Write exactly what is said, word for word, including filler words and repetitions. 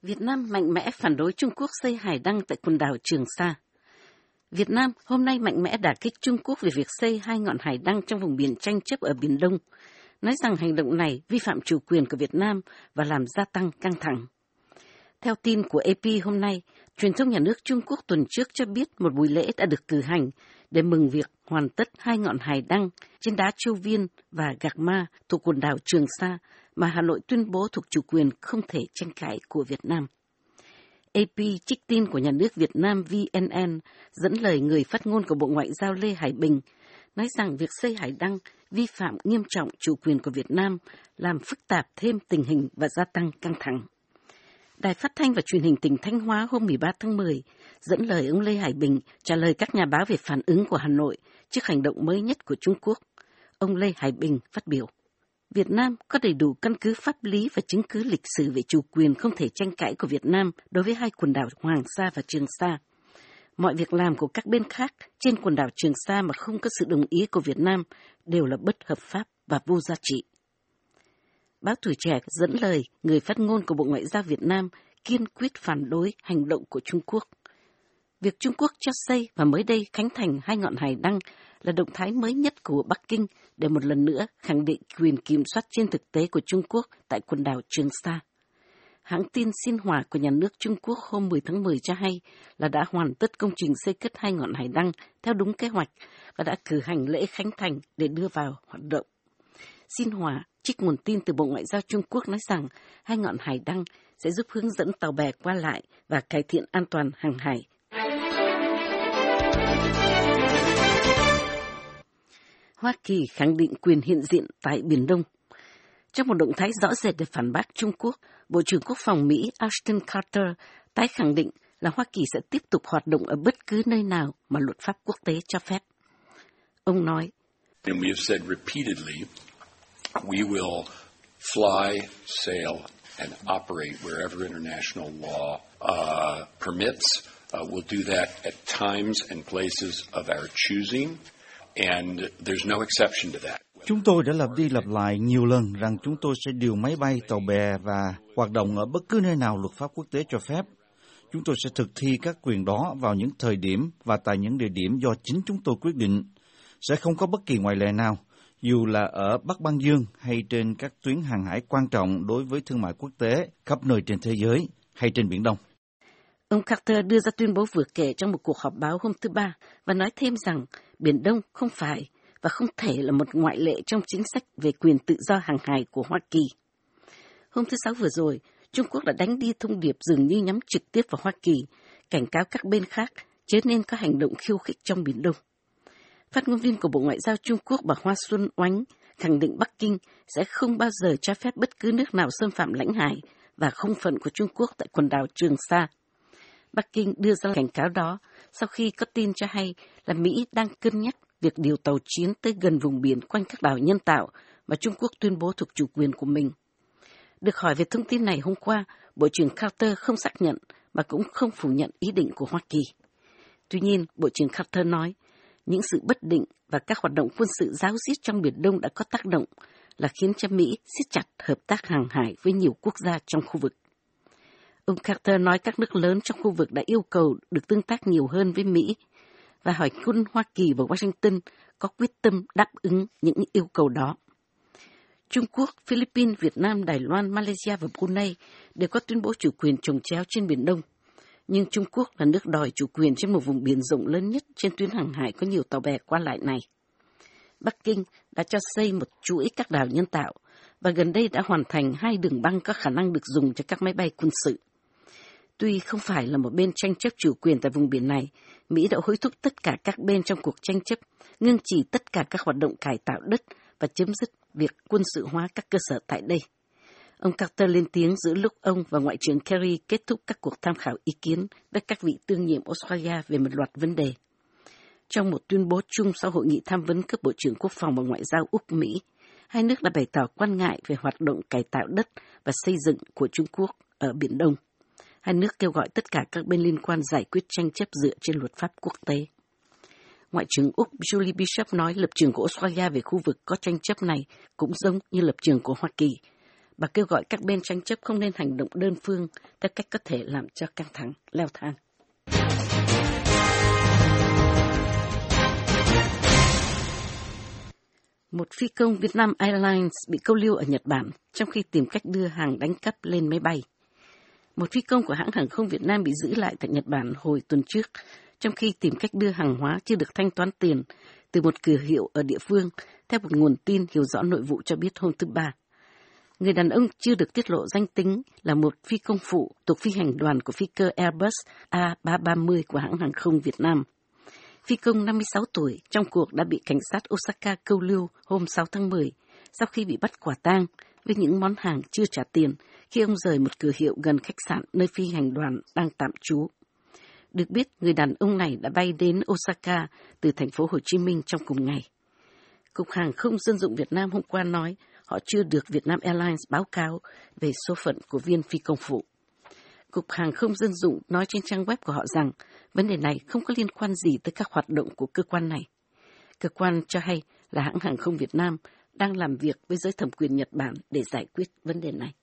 Việt Nam mạnh mẽ phản đối Trung Quốc xây hải đăng tại quần đảo Trường Sa. Việt Nam hôm nay mạnh mẽ đả kích Trung Quốc về việc xây hai ngọn hải đăng trong vùng biển tranh chấp ở Biển Đông, nói rằng hành động này vi phạm chủ quyền của Việt Nam và làm gia tăng căng thẳng. Theo tin của a pê hôm nay, truyền thông nhà nước Trung Quốc tuần trước cho biết một buổi lễ đã được cử hành để mừng việc hoàn tất hai ngọn hải đăng trên đá Châu Viên và Gạc Ma thuộc quần đảo Trường Sa mà Hà Nội tuyên bố thuộc chủ quyền không thể tranh cãi của Việt Nam. a pê trích tin của nhà nước Việt Nam vê en en dẫn lời người phát ngôn của Bộ Ngoại giao Lê Hải Bình, nói rằng việc xây hải đăng vi phạm nghiêm trọng chủ quyền của Việt Nam, làm phức tạp thêm tình hình và gia tăng căng thẳng. Đài Phát thanh và Truyền hình tỉnh Thanh Hóa hôm mười ba tháng mười dẫn lời ông Lê Hải Bình trả lời các nhà báo về phản ứng của Hà Nội trước hành động mới nhất của Trung Quốc. Ông Lê Hải Bình phát biểu: Việt Nam có đầy đủ căn cứ pháp lý và chứng cứ lịch sử về chủ quyền không thể tranh cãi của Việt Nam đối với hai quần đảo Hoàng Sa và Trường Sa. Mọi việc làm của các bên khác trên quần đảo Trường Sa mà không có sự đồng ý của Việt Nam đều là bất hợp pháp và vô giá trị. Báo Tuổi Trẻ dẫn lời người phát ngôn của Bộ Ngoại giao Việt Nam kiên quyết phản đối hành động của Trung Quốc. Việc Trung Quốc cho xây và mới đây khánh thành hai ngọn hải đăng là động thái mới nhất của Bắc Kinh để một lần nữa khẳng định quyền kiểm soát trên thực tế của Trung Quốc tại quần đảo Trường Sa. Hãng tin Xinhua của nhà nước Trung Quốc hôm mười tháng mười cho hay là đã hoàn tất công trình xây cất hai ngọn hải đăng theo đúng kế hoạch và đã cử hành lễ khánh thành để đưa vào hoạt động. Xinhua trích nguồn tin từ Bộ Ngoại giao Trung Quốc nói rằng hai ngọn hải đăng sẽ giúp hướng dẫn tàu bè qua lại và cải thiện an toàn hàng hải. Hoa Kỳ khẳng định quyền hiện diện tại Biển Đông. Trong một động thái rõ rệt để phản bác Trung Quốc, Bộ trưởng Quốc phòng Mỹ Ashton Carter tái khẳng định là Hoa Kỳ sẽ tiếp tục hoạt động ở bất cứ nơi nào mà luật pháp quốc tế cho phép. Ông nói, And we have said repeatedly, we will fly, sail and operate wherever international law uh, permits. Uh, we'll do that at times and places of our choosing, and there's no exception to that. Chúng tôi đã lặp đi lặp lại nhiều lần rằng chúng tôi sẽ điều máy bay, tàu bè và hoạt động ở bất cứ nơi nào luật pháp quốc tế cho phép. Chúng tôi sẽ thực thi các quyền đó vào những thời điểm và tại những địa điểm do chính chúng tôi quyết định. Sẽ không có bất kỳ ngoại lệ nào, dù là ở Bắc Băng Dương hay trên các tuyến hàng hải quan trọng đối với thương mại quốc tế khắp nơi trên thế giới hay trên Biển Đông. Ông Carter đưa ra tuyên bố vừa kể trong một cuộc họp báo hôm thứ Ba và nói thêm rằng Biển Đông không phải và không thể là một ngoại lệ trong chính sách về quyền tự do hàng hải của Hoa Kỳ. Hôm thứ Sáu vừa rồi, Trung Quốc đã đánh đi thông điệp dường như nhắm trực tiếp vào Hoa Kỳ, cảnh cáo các bên khác chớ nên có hành động khiêu khích trong Biển Đông. Phát ngôn viên của Bộ Ngoại giao Trung Quốc bà Hoa Xuân Oánh khẳng định Bắc Kinh sẽ không bao giờ cho phép bất cứ nước nào xâm phạm lãnh hải và không phận của Trung Quốc tại quần đảo Trường Sa. Bắc Kinh đưa ra cảnh cáo đó sau khi có tin cho hay là Mỹ đang cân nhắc việc điều tàu chiến tới gần vùng biển quanh các đảo nhân tạo mà Trung Quốc tuyên bố thuộc chủ quyền của mình. Được hỏi về thông tin này hôm qua, Bộ trưởng Carter không xác nhận mà cũng không phủ nhận ý định của Hoa Kỳ. Tuy nhiên, Bộ trưởng Carter nói, những sự bất định và các hoạt động quân sự ráo riết trong Biển Đông đã có tác động là khiến cho Mỹ siết chặt hợp tác hàng hải với nhiều quốc gia trong khu vực. Ông Carter nói các nước lớn trong khu vực đã yêu cầu được tương tác nhiều hơn với Mỹ và hỏi quân Hoa Kỳ và Washington có quyết tâm đáp ứng những yêu cầu đó. Trung Quốc, Philippines, Việt Nam, Đài Loan, Malaysia và Brunei đều có tuyên bố chủ quyền chồng chéo trên Biển Đông. Nhưng Trung Quốc là nước đòi chủ quyền trên một vùng biển rộng lớn nhất trên tuyến hàng hải có nhiều tàu bè qua lại này. Bắc Kinh đã cho xây một chuỗi các đảo nhân tạo và gần đây đã hoàn thành hai đường băng có khả năng được dùng cho các máy bay quân sự. Tuy không phải là một bên tranh chấp chủ quyền tại vùng biển này, Mỹ đã hối thúc tất cả các bên trong cuộc tranh chấp ngưng chỉ tất cả các hoạt động cải tạo đất và chấm dứt việc quân sự hóa các cơ sở tại đây. Ông Carter lên tiếng giữa lúc ông và Ngoại trưởng Kerry kết thúc các cuộc tham khảo ý kiến với các vị tương nhiệm Australia về một loạt vấn đề. Trong một tuyên bố chung sau hội nghị tham vấn cấp Bộ trưởng Quốc phòng và Ngoại giao Úc-Mỹ, hai nước đã bày tỏ quan ngại về hoạt động cải tạo đất và xây dựng của Trung Quốc ở Biển Đông. Hai nước kêu gọi tất cả các bên liên quan giải quyết tranh chấp dựa trên luật pháp quốc tế. Ngoại trưởng Úc Julie Bishop nói lập trường của Australia về khu vực có tranh chấp này cũng giống như lập trường của Hoa Kỳ. Bà kêu gọi các bên tranh chấp không nên hành động đơn phương theo cách có thể làm cho căng thẳng leo thang. Một phi công Vietnam Airlines bị câu lưu ở Nhật Bản trong khi tìm cách đưa hàng đánh cắp lên máy bay. Một phi công của hãng hàng không Việt Nam bị giữ lại tại Nhật Bản hồi tuần trước trong khi tìm cách đưa hàng hóa chưa được thanh toán tiền từ một cửa hiệu ở địa phương, theo một nguồn tin hiểu rõ nội vụ cho biết hôm thứ Ba. Người đàn ông chưa được tiết lộ danh tính là một phi công phụ thuộc phi hành đoàn của phi cơ Airbus A ba ba mươi của hãng hàng không Việt Nam. Phi công năm mươi sáu tuổi trong cuộc đã bị cảnh sát Osaka câu lưu hôm sáu tháng mười sau khi bị bắt quả tang với những món hàng chưa trả tiền khi ông rời một cửa hiệu gần khách sạn nơi phi hành đoàn đang tạm trú. Được biết, người đàn ông này đã bay đến Osaka từ thành phố Hồ Chí Minh trong cùng ngày. Cục Hàng không Dân dụng Việt Nam hôm qua nói họ chưa được Vietnam Airlines báo cáo về số phận của viên phi công phụ. Cục Hàng không Dân dụng nói trên trang web của họ rằng vấn đề này không có liên quan gì tới các hoạt động của cơ quan này. Cơ quan cho hay là hãng hàng không Việt Nam đang làm việc với giới thẩm quyền Nhật Bản để giải quyết vấn đề này.